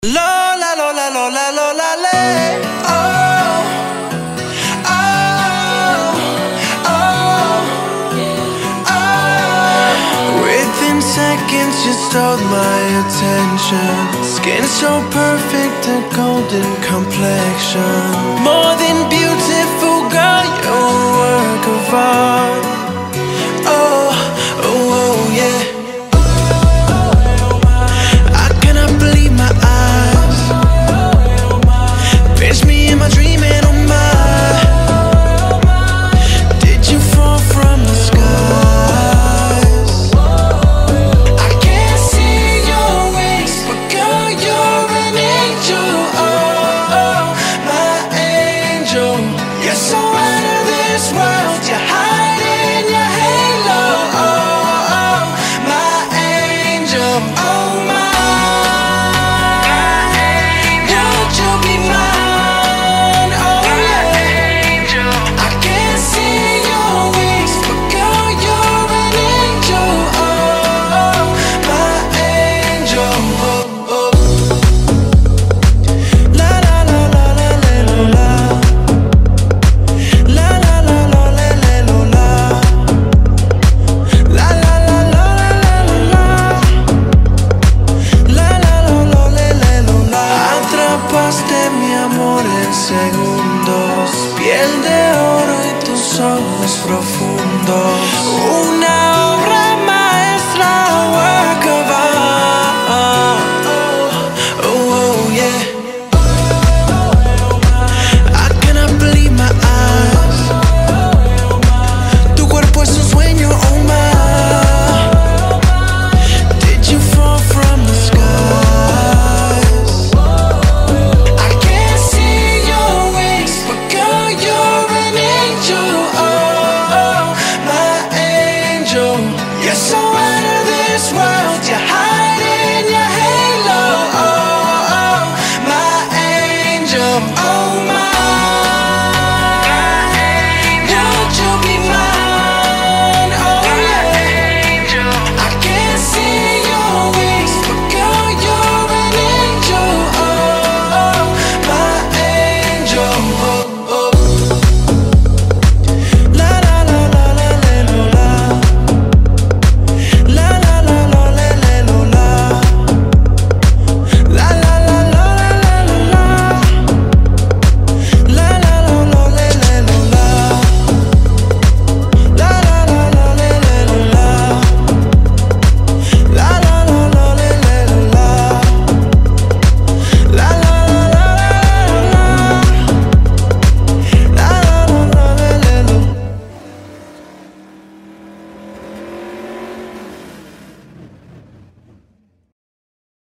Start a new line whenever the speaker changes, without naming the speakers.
Lola, Lola, Lola, Lola, le. Oh, oh, oh, oh. Within seconds you stole my attention. Skin so perfect, a golden complexion. More than beautiful, girl, you're a work of art. Oh, oh, oh, yeah. It's me in my dream and oh my. Did you fall from the skies? I can't see your wings, but girl, you're an angel. Oh, oh, my angel. You're so out of this world. You're hiding your halo. Oh, oh, my angel. Oh, my. Would you be mine? Segundos, piel de oro y tus ojos profundos. Una